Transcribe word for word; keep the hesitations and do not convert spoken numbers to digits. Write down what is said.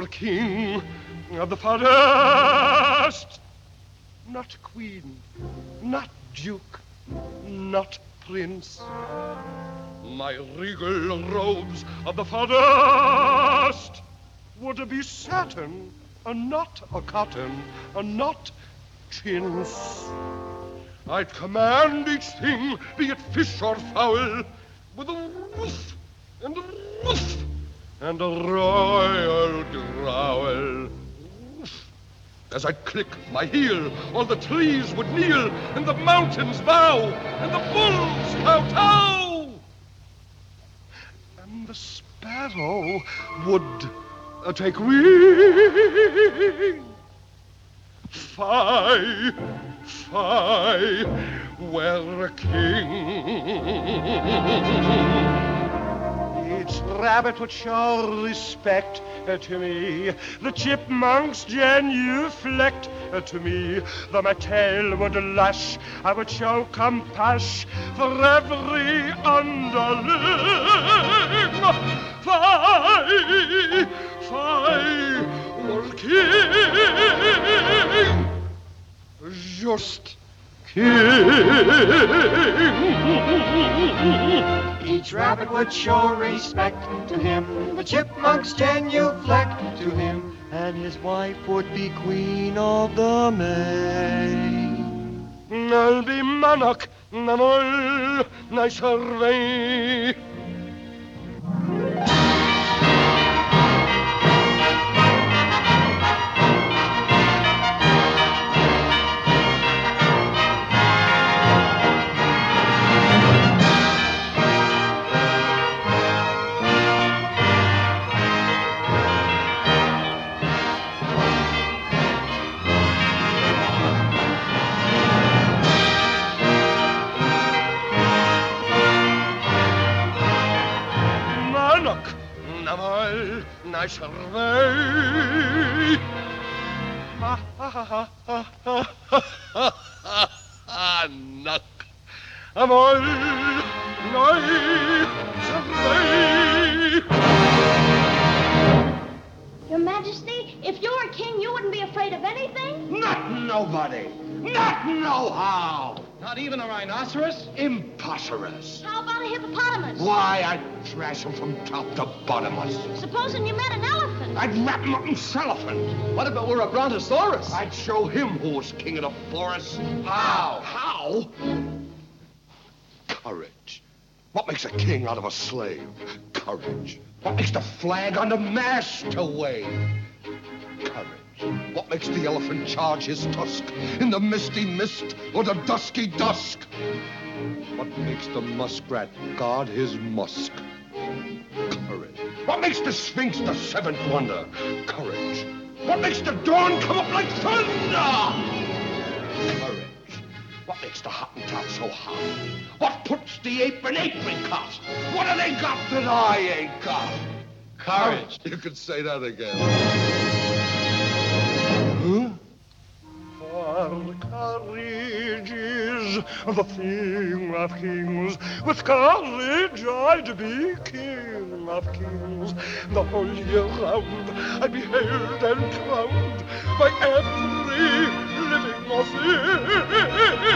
were king of the forest. Not queen, not duke, not prince. My regal robes of the forest would be satin, and not a cotton, and not chintz. I'd command each thing, be it fish or fowl, with a woof and a woof and a royal growl. Woof. As I'd click my heel, all the trees would kneel, and the mountains bow, and the bulls kowtow. And the sparrow would uh, take wing. Fie, fie, were a king. Each rabbit would show respect uh, to me. The chipmunks genuflect uh, to me. The my tail would lash. I would show compassion for every underling. Fie, fie, were king. Just Each rabbit would show respect to him, the chipmunks genuflect to him, and his wife would be queen of the May. I'll be monarch, namol, na survey. I survey. Ha ha ha ha ha ha ha ha. Knock. Am I survey. Your Majesty, if you were king, you wouldn't be afraid of anything? Not nobody. Not no-how. Not even a rhinoceros? Impossimus. How about a hippopotamus? Why, I'd trash him from top to bottomless. Supposing you met an elephant? I'd wrap him up in cellophane. What if it were a brontosaurus? I'd show him who was king of the forest. How? How? Courage. What makes a king out of a slave? Courage. What makes the flag on the mast to wave? Courage. What makes the elephant charge his tusk in the misty mist or the dusky dusk? What makes the muskrat guard his musk? Courage. What makes the sphinx the seventh wonder? Courage. What makes the dawn come up like thunder? Courage. What makes the Hottentot so hot? What puts the ape in apricot? What have they got that I ain't got? Courage. You could say that again. For courage is the thing of kings. With courage I'd be king of kings. The whole year round I'd be hailed and crowned by every living thing.